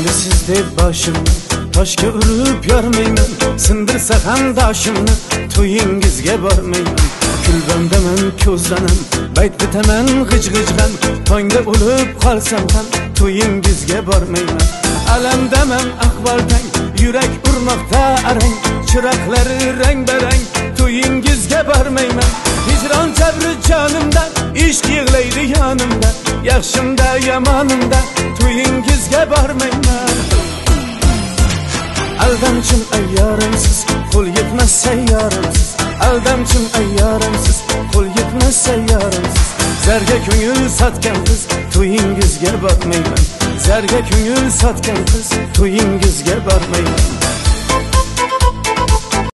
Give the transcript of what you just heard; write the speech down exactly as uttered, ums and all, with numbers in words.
siz deb boshimni toshga urib yormayman, sindirsa ham doshimni to'yingizga bormayman. Kulbamdaman ko'zlanam, bayt bitaman g'ij-g'ijlan, tongda o'lib qolsam ham to'yingizga bormayman. Alamdaman ahvol tang, yurak urmoqda arang, chiroqlari rang-barang, to'yingizga bormayman. Hijron jabri jonimda, ishq yig'laydi yonimda, yaxshimda yomonimda to'yingizga bormayman. Aldamchim ayyorimsiz, qo'l yetmas sayyorimsiz. Aldamchim ayyorimsiz, qo'l yetmas sayyorimsiz. Zarga ko'ngil sotgan qiz, to'yingizga bormayman. Zarga ko'ngil sotgan qiz, to'yingizga bormayman.